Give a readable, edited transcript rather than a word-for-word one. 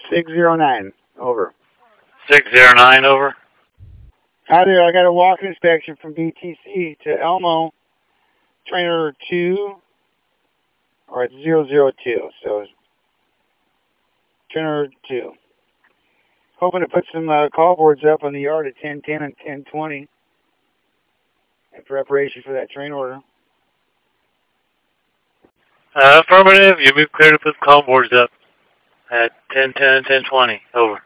609, over. 609, over. Hi there, I got a walk inspection from BTC to Elmo, trainer 2, or it's 002, so trainer 2. Hoping to put some call boards up on the yard at 1010 and 1020 in preparation for that train order. Affirmative, you move clear to put call boards up at 1010 and 1020, over.